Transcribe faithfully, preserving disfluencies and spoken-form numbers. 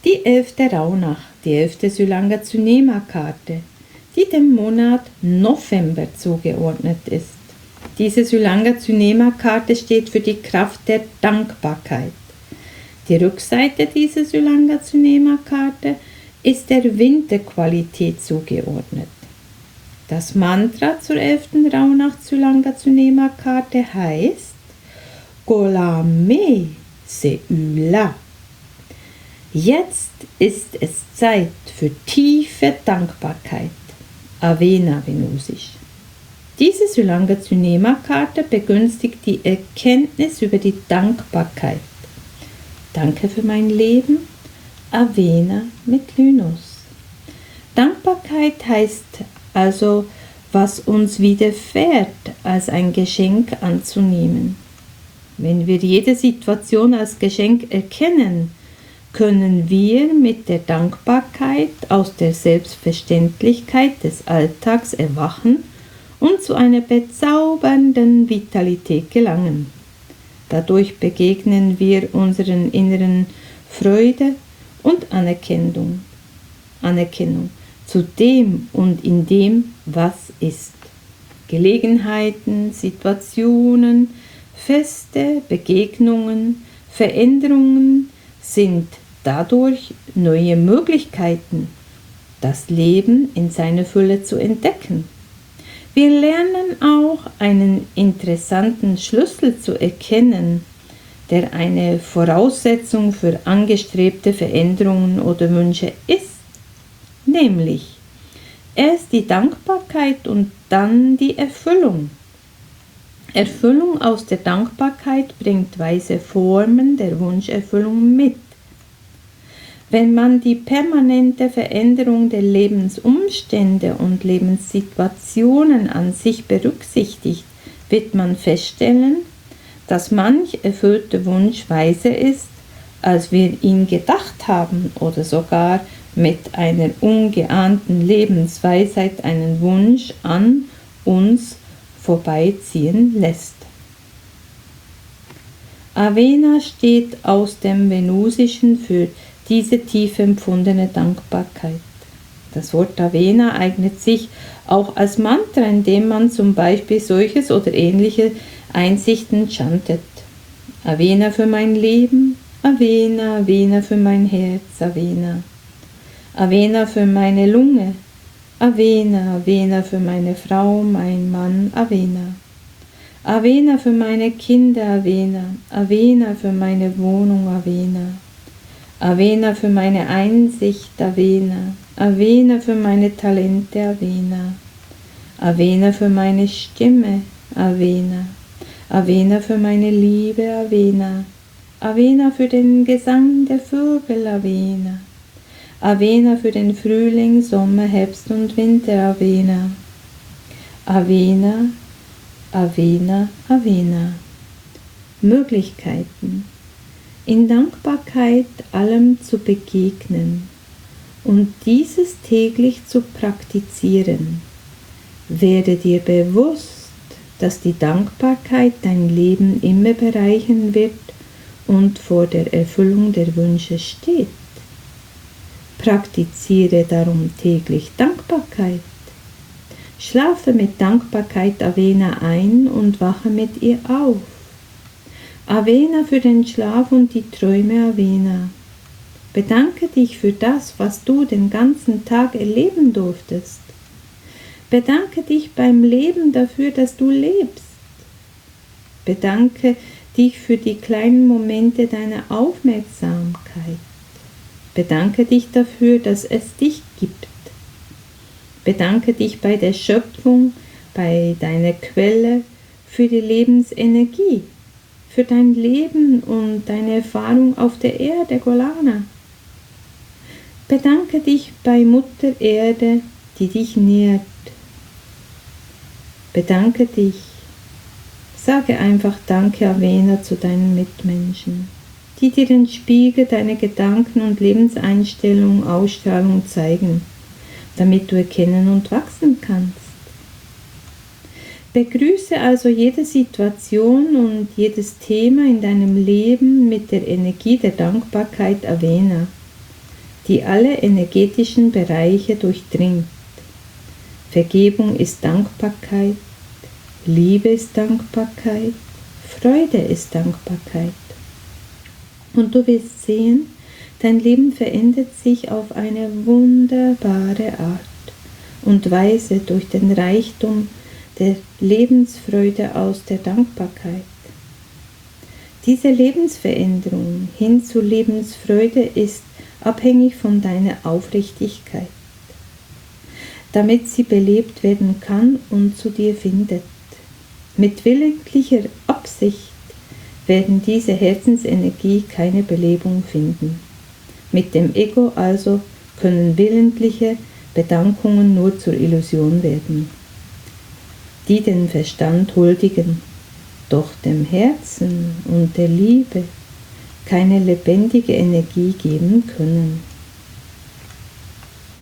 Die elfte Rauhnacht, die elfte Sulanga-Tsunema-Karte, die dem Monat November zugeordnet ist. Diese Sulanga-Tsunema-Karte steht für die Kraft der Dankbarkeit. Die Rückseite dieser Sulanga-Tsunema-Karte ist der Winterqualität zugeordnet. Das Mantra zur elften Rauhnacht Sulanga-Tsunema-Karte heißt Golame Seula. Jetzt ist es Zeit für tiefe Dankbarkeit. Avena Venusisch. Diese Sulanga-Tsunema-Karte begünstigt die Erkenntnis über die Dankbarkeit. Danke für mein Leben. Avena mit Lynus. Dankbarkeit heißt also, was uns widerfährt, als ein Geschenk anzunehmen. Wenn wir jede Situation als Geschenk erkennen, können wir mit der Dankbarkeit aus der Selbstverständlichkeit des Alltags erwachen und zu einer bezaubernden Vitalität gelangen. Dadurch begegnen wir unseren inneren Freude und Anerkennung, Anerkennung zu dem und in dem, was ist. Gelegenheiten, Situationen, Feste, Begegnungen, Veränderungen sind dadurch neue Möglichkeiten, das Leben in seiner Fülle zu entdecken. Wir lernen auch einen interessanten Schlüssel zu erkennen, der eine Voraussetzung für angestrebte Veränderungen oder Wünsche ist, nämlich erst die Dankbarkeit und dann die Erfüllung. Erfüllung aus der Dankbarkeit bringt weise Formen der Wunscherfüllung mit. Wenn man die permanente Veränderung der Lebensumstände und Lebenssituationen an sich berücksichtigt, wird man feststellen, dass manch erfüllter Wunsch weiser ist, als wir ihn gedacht haben, oder sogar mit einer ungeahnten Lebensweisheit einen Wunsch an uns vorbeiziehen lässt. Avena steht aus dem Venusischen für diese tief empfundene Dankbarkeit. Das Wort Avena eignet sich auch als Mantra, indem man zum Beispiel solches oder ähnliche Einsichten chantet. Avena für mein Leben, Avena, Avena für mein Herz, Avena. Avena für meine Lunge, Avena, Avena für meine Frau, mein Mann, Avena. Avena für meine Kinder, Avena. Avena für meine Wohnung, Avena. Avena für meine Einsicht, Avena. Avena für meine Talente, Avena. Avena für meine Stimme, Avena. Avena für meine Liebe, Avena. Avena für den Gesang der Vögel, Avena. Avena für den Frühling, Sommer, Herbst und Winter, Avena. Avena, Avena, Avena. Möglichkeiten. In Dankbarkeit allem zu begegnen und dieses täglich zu praktizieren. Werde dir bewusst, dass die Dankbarkeit dein Leben immer bereichern wird und vor der Erfüllung der Wünsche steht. Praktiziere darum täglich Dankbarkeit. Schlafe mit Dankbarkeit Avena ein und wache mit ihr auf. Avena für den Schlaf und die Träume, Avena. Bedanke dich für das, was du den ganzen Tag erleben durftest. Bedanke dich beim Leben dafür, dass du lebst. Bedanke dich für die kleinen Momente deiner Aufmerksamkeit. Bedanke dich dafür, dass es dich gibt. Bedanke dich bei der Schöpfung, bei deiner Quelle, für die Lebensenergie, für dein Leben und deine Erfahrung auf der Erde, Golana. Bedanke dich bei Mutter Erde, die dich nährt. Bedanke dich. Sage einfach Danke, Avena, zu deinen Mitmenschen, die dir den Spiegel deiner Gedanken und Lebenseinstellung, Ausstrahlung zeigen, damit du erkennen und wachsen kannst. Begrüße also jede Situation und jedes Thema in deinem Leben mit der Energie der Dankbarkeit, Avena. die alle energetischen Bereiche durchdringt. Vergebung ist Dankbarkeit, Liebe ist Dankbarkeit, Freude ist Dankbarkeit. Und du wirst sehen, dein Leben verändert sich auf eine wunderbare Art und Weise durch den Reichtum der Lebensfreude aus der Dankbarkeit. Diese Lebensveränderung hin zu Lebensfreude ist abhängig von deiner Aufrichtigkeit, damit sie belebt werden kann und zu dir findet. Mit willentlicher Absicht werden diese Herzensenergie keine Belebung finden. Mit dem Ego also können willentliche Bedankungen nur zur Illusion werden, die den Verstand huldigen, doch dem Herzen und der Liebe keine lebendige Energie geben können.